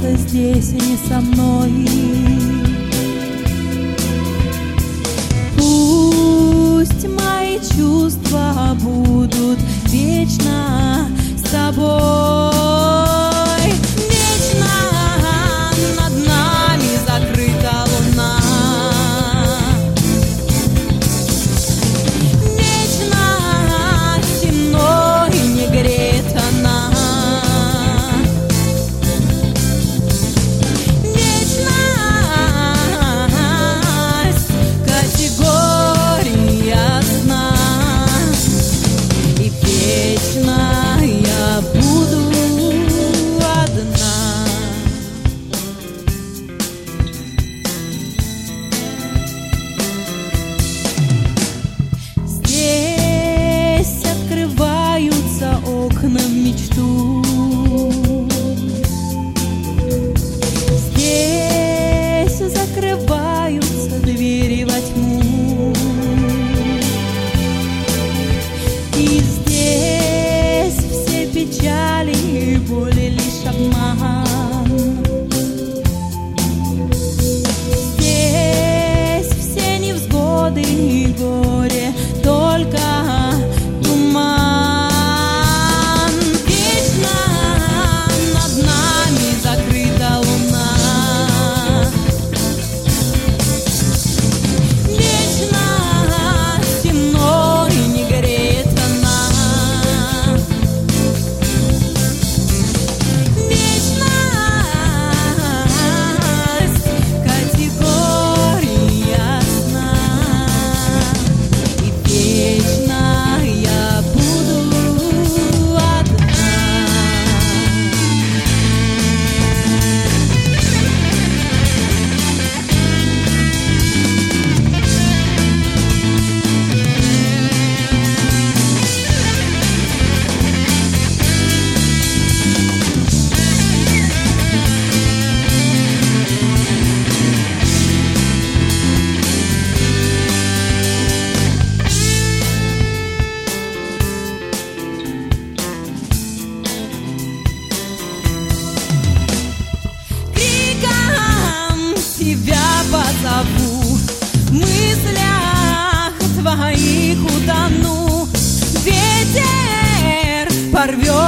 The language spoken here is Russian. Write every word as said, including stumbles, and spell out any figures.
остаться здесь и не со мной. Пусть мои чувства будут вечно с тобой. Вечно над нами закрыта луна. Вечно темно и не греет она. Вечность категория сна. И вечно я буду одна. Здесь открываются окна в мечту. Здесь закрываются двери во тьму. И здесь все печали и боли лишь обман. Здесь все невзгоды и горе только туман. Вечно над нами закрыта луна. Вечно темно и не греет она. Вечность категория сна. И вечно я буду одна. Криком тебя позову, в мыслях твоих утону. Ветер порвет